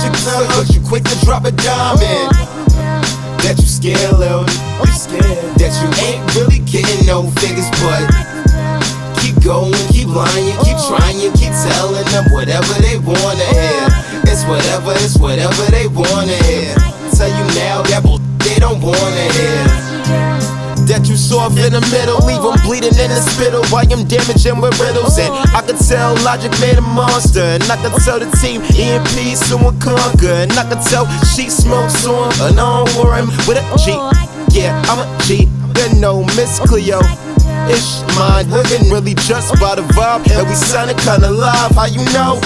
your tongue, but you quick to drop a dime in. That you scared, little, you scared. That you ain't really getting no figures, but keep going, keep lying, keep trying, keep telling them whatever they wanna hear. It's whatever they wanna hear. Tell you now that they don't wanna hear. That you soft in the middle, leave them bleeding in the spittle while I'm damaging with riddles. And I could tell Logic made a monster, and I could tell the team EMP soon conquer, and I could tell she smokes on an Warren with a G. Yeah, I'm a G, you know, Miss Cleo. It's mine, living really just by the vibe, and we sounding kinda live. How you know?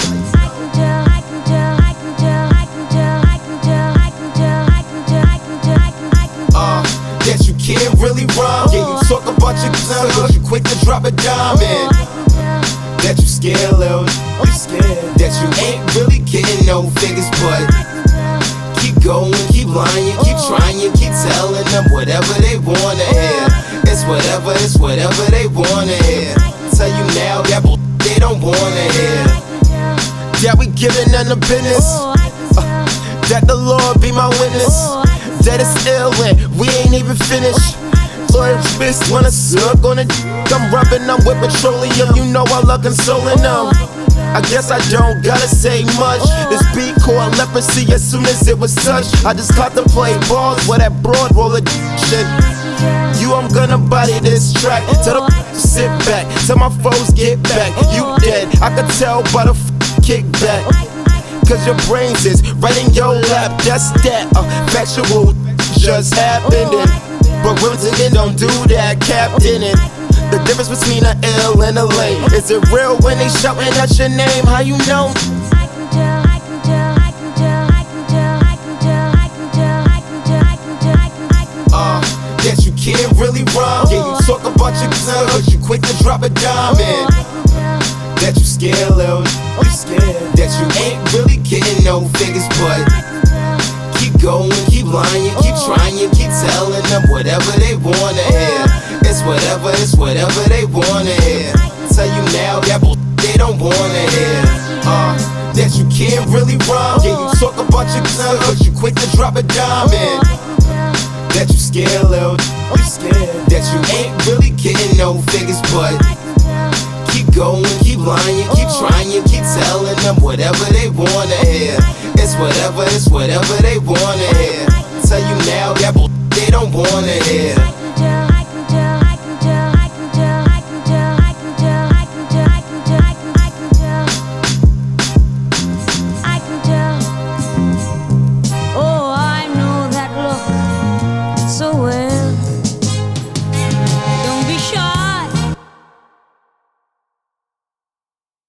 That you can't really rhyme. Yeah, you talk about your tongue, but you quick to drop a dime in. That you scared, little, you scared. That you ain't really getting no figures, but keep going, keep lying, keep trying, keep telling them whatever they wanna hear. It's whatever they wanna hear. Tell you now that they don't wanna hear. That we giving them the business. That the Lord be my witness. That it's ill and we ain't even finished. Lord Smith wanna suck on it. I'm rubbing them with petroleum. You know I love consoling them. I guess I don't gotta say much. This beat called leprosy as soon as it was touched. I just contemplate balls with that broad roll of shit. You, I'm gonna body this track. Tell the sit back, tell my foes get back. You dead, I could tell by the kickback. Cause your brains is right in your lap. That's that factual just happened. But Wilton don't do that, Captain. And the difference between a L and a lane. Is it real when they shouting out your name? How you know? That you can't really rhyme. Yeah, you talk about your tongue, but you quick to drop a dime in. That you scared, little, you scared. That you ain't really getting no figures, but keep going, keep lying, keep trying, keep telling them whatever they wanna hear. It's whatever they wanna hear. Tell you now that they don't wanna hear. That you can't really rhyme. Yeah, you talk about your tongue, but you quick to drop a dime in. That you scared, little, you scared. That you ain't really getting no figures, but keep going, keep lying, keep trying, keep telling them whatever they wanna hear. It's whatever they wanna hear.